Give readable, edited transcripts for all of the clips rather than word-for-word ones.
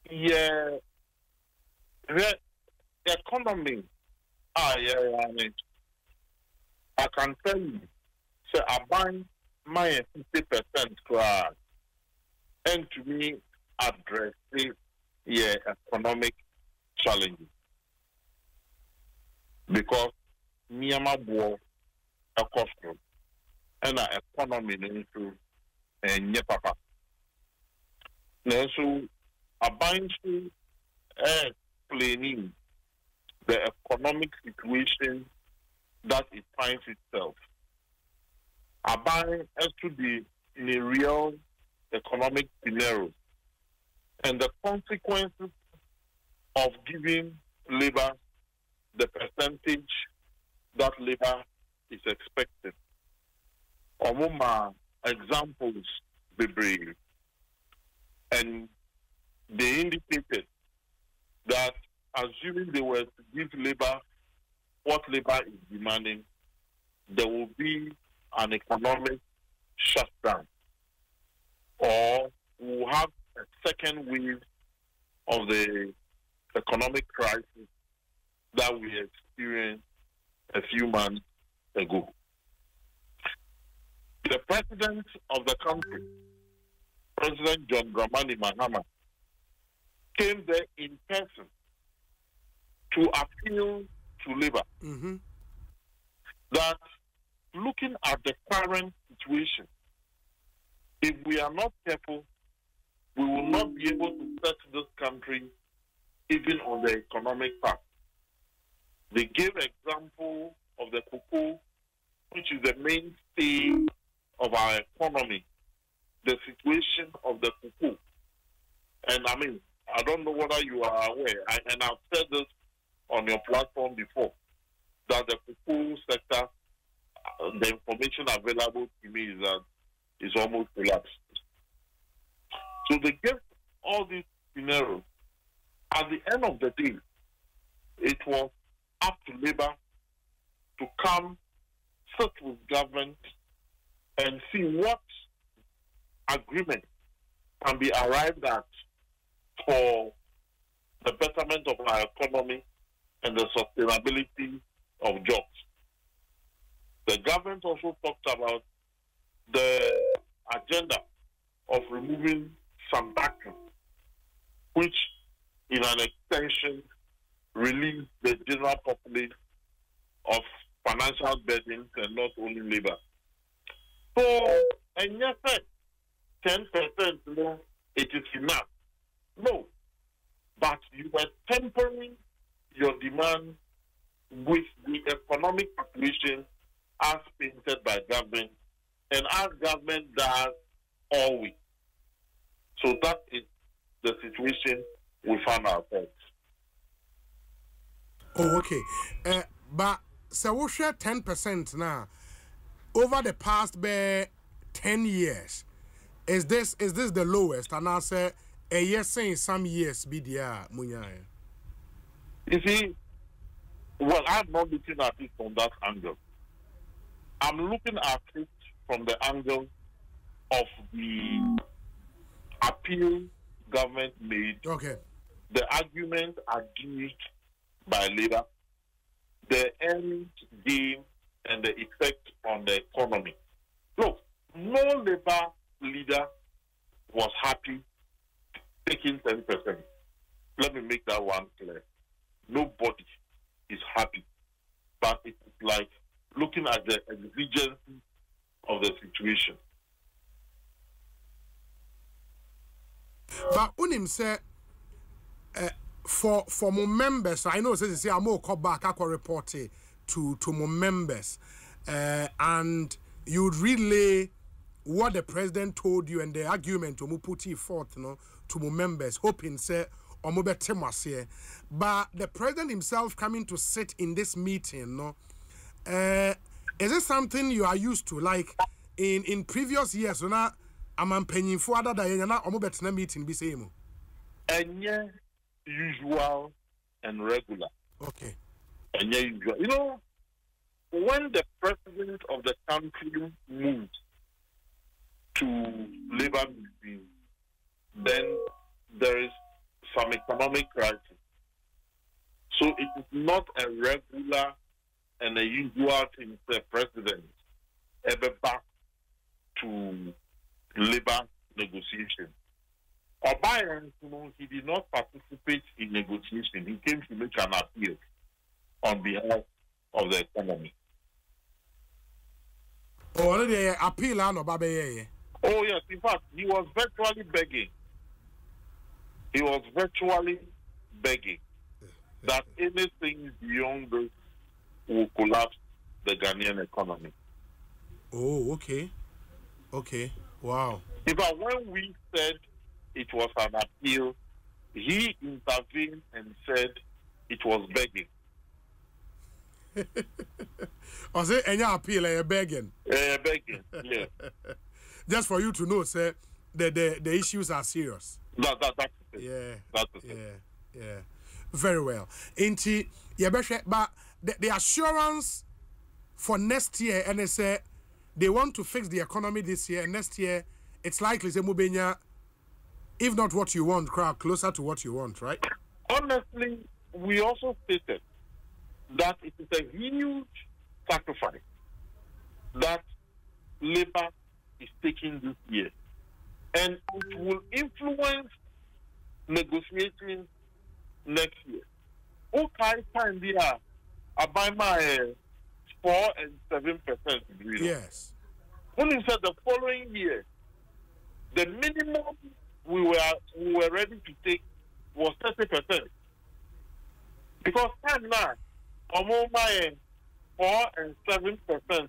Yeah, the economy. Yeah. I can tell you, so I buy my 50% class, and to me, addressing economic challenges because Myanmar war a cost and our economy into and papa. Now, so I bind to explaining the economic situation that it finds itself. I bind to be in a real economic scenario and the consequences of giving labor the percentage that labor is expected. Omuma examples be brave. And they indicated that assuming they were to give labor what labor is demanding, there will be an economic shutdown, or we will have a second wave of the economic crisis that we experienced a few months ago. The president of the country, President John Dramani Mahama, came there in person to appeal to labor that looking at the current situation, if we are not careful, we will not be able to set this country even on the economic path. They gave example of the cocoa, which is the mainstay of our economy, the situation of the cocoa. And I mean, I don't know whether you are aware, and I've said this on your platform before, that the cocoa sector, the information available to me is that it's almost collapsed. So they gave all these scenarios. At the end of the day, it was up to labor to come, sit with government, and see what agreement can be arrived at for the betterment of our economy and the sustainability of jobs. The government also talked about the agenda of removing some taxes, which in an extension relieves the general populace of financial burdens and not only labor. So, and yes, 10%, no, it is enough. No, but you were tempering your demand with the economic situation as painted by government and as government does always. So that is the situation we found ourselves. Oh, okay. But so we share 10% now. Over the past 10 years, is this the lowest? And I say a year saying some years be there, Munya. You see, well, I'm not looking at it from that angle. I'm looking at it from the angle of the appeal government made. Okay. The argument argued by labor, the end game, and the effect on the economy. Look, no labor leader was happy taking 10%. Let me make that one clear. Nobody is happy. But it is like looking at the exigency of the situation. But Unim said, for my members, I know say I'm more call back I report it to my members, and you'd relay what the president told you and the argument to put it forth, to my members, hoping say or more better here. But the president himself coming to sit in this meeting, is it something you are used to? Like in previous years, I'm paying for other than you're not better meeting be same. And yeah, usual and regular. Okay. And yeah, usual. You know, when the president of the country moves to labor meetings, then there is some economic crisis. So it is not a regular and a usual thing for the president ever back to labor negotiation. Obayan, he did not participate in negotiation. He came to make an appeal on behalf of the economy. Oh, the appeal on Obaye. Oh yes, in fact, he was virtually begging. He was virtually begging that anything beyond this will collapse the Ghanaian economy. Oh, okay. Okay. Wow. In fact, when we said it was an appeal, he intervened and said it was begging. Was it any appeal or begging? Begging, yeah. Just for you to know, sir, the issues are serious. That's it. Yeah. That's it. Yeah. Very well. Inti, but the assurance for next year, and they say they want to fix the economy this year, and next year it's likely to Mubenya, if not what you want, closer to what you want, right? Honestly, we also stated that it is a huge sacrifice that Labour is taking this year, and it will influence negotiating next year. Okay, time there, I buy my 4 and 7%. Yes. When you said the following year, the minimum we were ready to take was 30%. Because time now, I'm my 4 and 7%.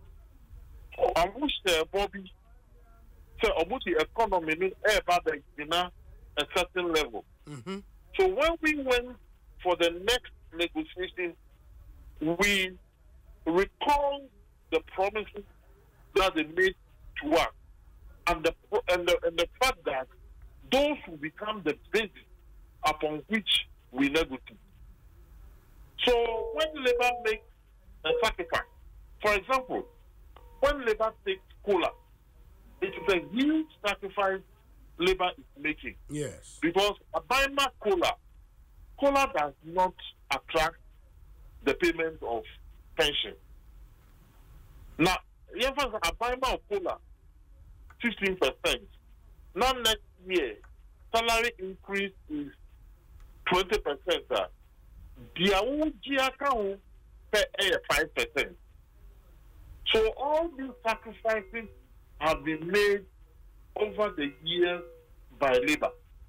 I wish Bobby said about the economy about a certain level. Mm-hmm. So when we went for the next negotiation, we recall the promises that they made to us, and the fact that those will become the basis upon which we negotiate. So when Labour makes a sacrifice, for example, when Labour takes cola, it is a huge sacrifice Labour is making. Yes. Because Abaima cola does not attract the payment of pension. Now, if Abaima cola 15%, now next year salary increase is 20%. The Aoji account pay 5%. So all these sacrifices have been made over the years by Labour.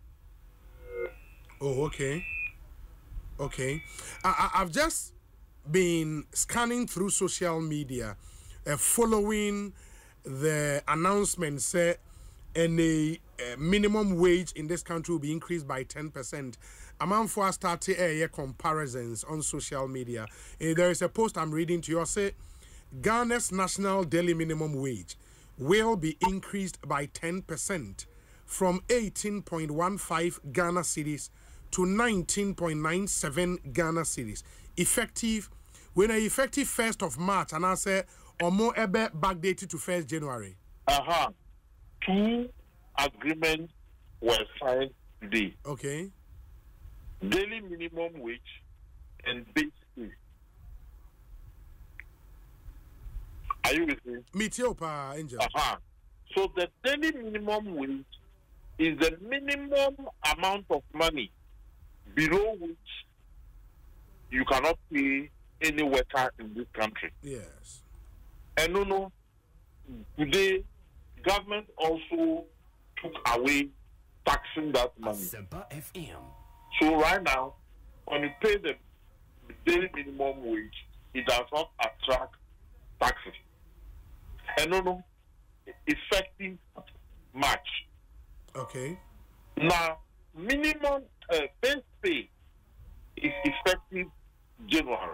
Oh, okay. Okay. I've just been scanning through social media, following the announcement, say, a minimum wage in this country will be increased by 10%. Among for started comparisons on social media. There is a post I'm reading to you. Say, Ghana's national daily minimum wage will be increased by 10% from 18.15 Ghana cedis to 19.97 Ghana cedis. Effective, when effective 1st of March, and I say, or more ever backdated to 1st January. 2 agreements were signed today. Okay. Daily minimum wage and base pay. Are you with me? Me too, Pa Angel. So the daily minimum wage is the minimum amount of money below which you cannot pay any worker in this country. Yes. And today, government also took away taxing that money. So right now, when you pay the daily minimum wage, it does not attract taxes. And effective March. Okay. Now, minimum base pay is effective January.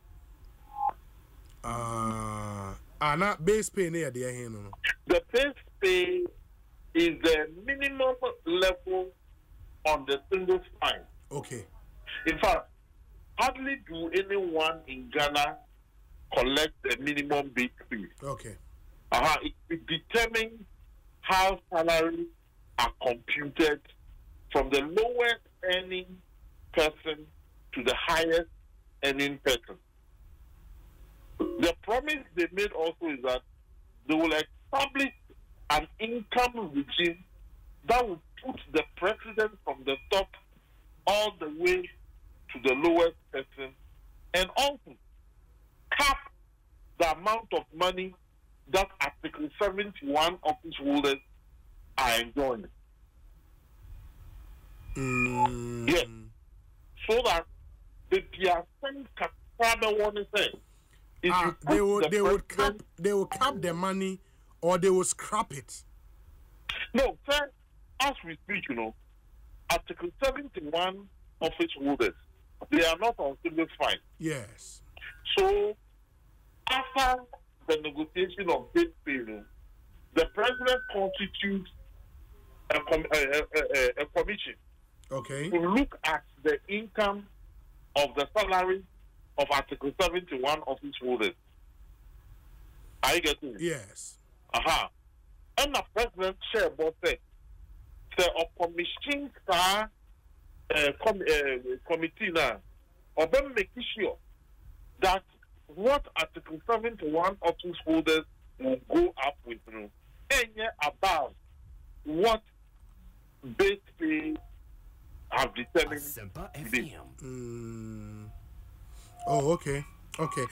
Not base pay near the end. The base pay is the minimum level on the single spine. Okay. In fact, hardly do anyone in Ghana collect the minimum base pay. Okay. It determines how salaries are computed from the lowest earning person to the highest earning person. The promise they made also is that they will establish an income regime that will put the president from the top all the way to the lowest person, and also cap the amount of money that Article 71 office holders are enjoying. Yes. So that the PSN can want to say they would cap the money, or they will scrap it. No, sir, as we speak, Article 71 office holders, they are not on civil fine. Yes. So, after the negotiation of base pay, the president constitutes a commission to look at the income of the salary of Article 71 office holders. Are you getting it? Yes. And the president share both say a commission committee now, or then making sure that what Article 71 office holders will go up with, any about what base pay have determined. Oh, okay.